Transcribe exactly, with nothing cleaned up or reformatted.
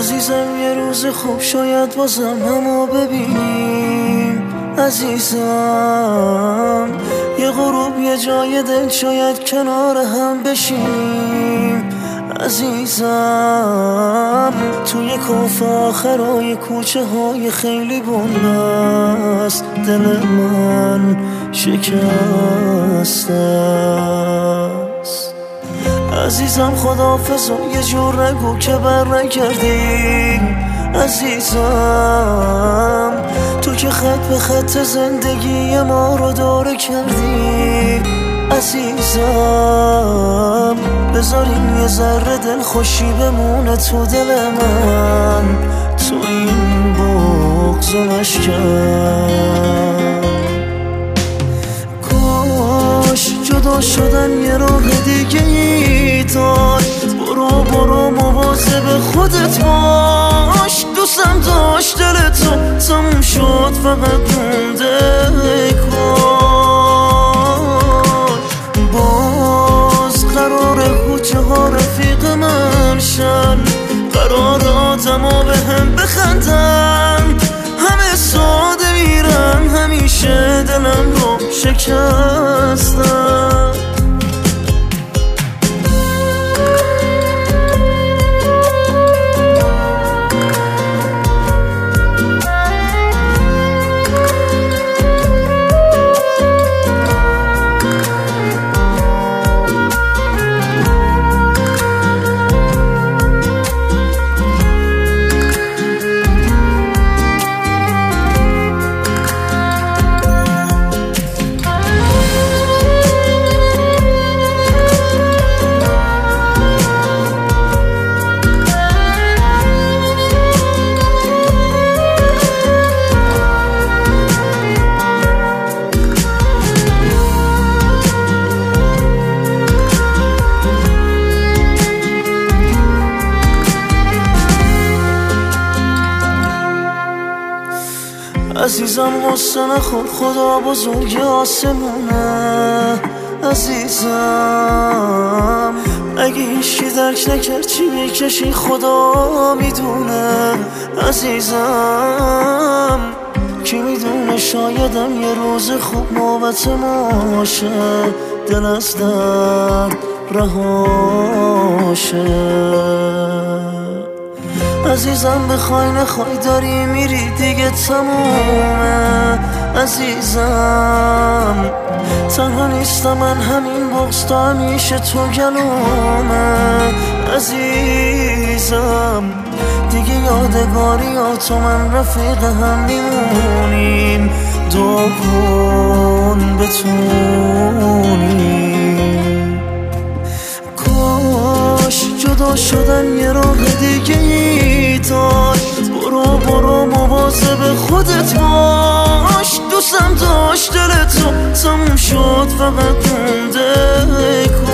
عزیزم یه روز خوب شاید بازم همو ببینیم. عزیزم یه غروب یه جای دل شاید کنار هم بشینیم. عزیزم توی کاف آخرای کوچه های خیلی بنبست دل من شکسته است. عزیزم خداحافظ و یه جور نگو که برنگردی. عزیزم تو که خط به خط زندگی ما رو داره کردی. عزیزم بذارین یه ذره دل خوشی بمونه تو دل من، تو این بغض و مشکن. کاش جدا شدن یه راه دیگه ای داشت. برو برو مواظب خودت باش. دوستم داشت دل تو تموم شد فقط مونده کاش. باز قراره کوچه ها رفیق من شن، قرار آدم ها به هم بخندن. همه ساده میرن همیشه دلم رو شکستن. عزیزم غصه نخور خدا بزرگ آسمونه. عزیزم اگه هیچی درک نکرد چی میکشی خدا میدونه. عزیزم کی میدونه شایدم یه روز خوب نوبت ماشه، دل از درد رهاشه. عزیزم بخوای نخوای داری میری دیگه تمومه. عزیزم تنها نیستم من، همین بغض تا همیشه تو گلومه. عزیزم دیگه یادگاری ها تو من رفیق هم میمونیم. دعا کن بتونیم. کاش جدا شدن یه راه دیگه ای داشت. برو برو مواظب خودت باش. دوستم داشت دل تو تموم شد فقط مونده